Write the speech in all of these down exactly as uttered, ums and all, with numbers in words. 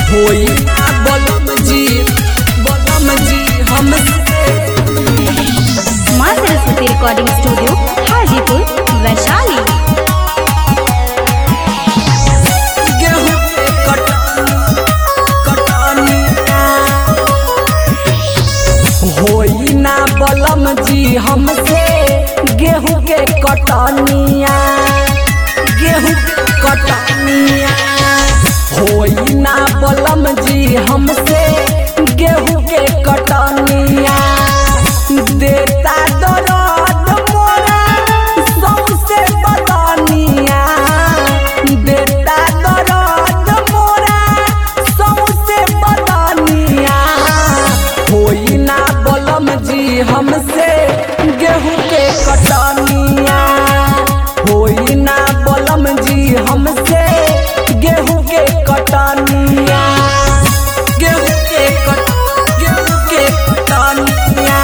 होई ना बलम जी बलम जी हमसे। माँ सरस्वती रिकॉर्डिंग स्टूडियो हाजीपुर वैशाली। गेहूं के कटनी कटनिया होई ना बलम जी हमसे गेहूं के कटनिया गेहूं के कटनिया होई ना बलम जी हमसे गेहूं के कटनिया देता दर्द मोरा सौंसे बदनिया देता दर्द मोरा सौंसे बदनिया होई ना बलम जी हमसे गेहूं के कटनिया होई ना बलम जी हमसे गेहूं के कटनिया गेहूं के कट गेहूं के कटनिया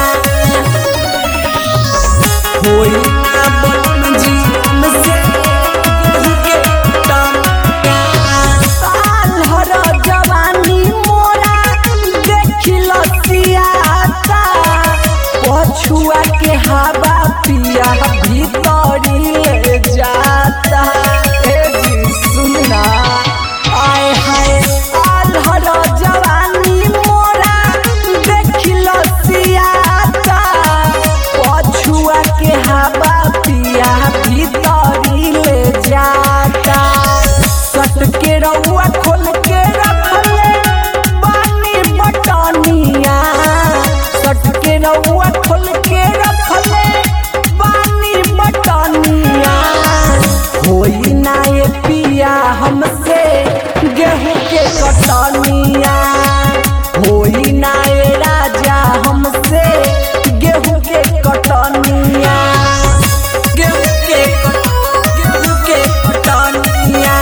होई ना बलम जी हमसे गेहूं के कटनिया। साल हर जवानी मोरा देखिल सियाता पछुआ के हवा पिया भीतरी ले जाता। ए जी सुनना आय हाय साल हर जवानी मोरा देखिल सियाता पछुआ के हवा पिया भीतरी ले जाता। सट के रउआ खोल के रखले बानी बटनिया सट के रउआ खोल के रखले बानी बटनिया होई ना ये पिया हमसे गेहूं के कटनिया होई ना ये राजा हमसे गेहूं के कटनिया गेहूं के कट गेहूं के कटनिया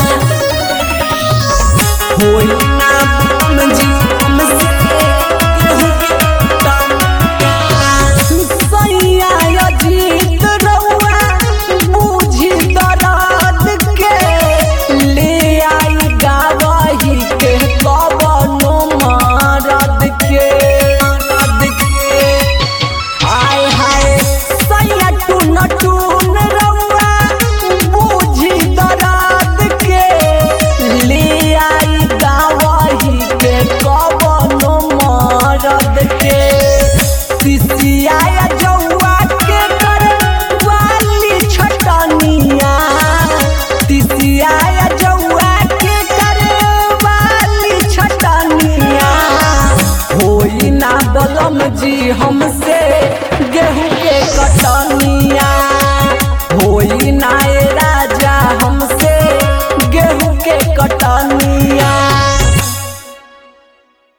होई ना बलम जी हमसे गेहूं के कटनिया। सैया अजीत रउआ बूझी दर्द के ले आई गावही के कवनो मरद के मरद के आय हाय सैया टून टून रउआ बूझी दर्द के ले आई गावही के कवनो मरद के। तिसिया जौआ के कर वाली छटनिया तिसिया जौआ के कर वाली छटनिया होई ना बलम जी हमसे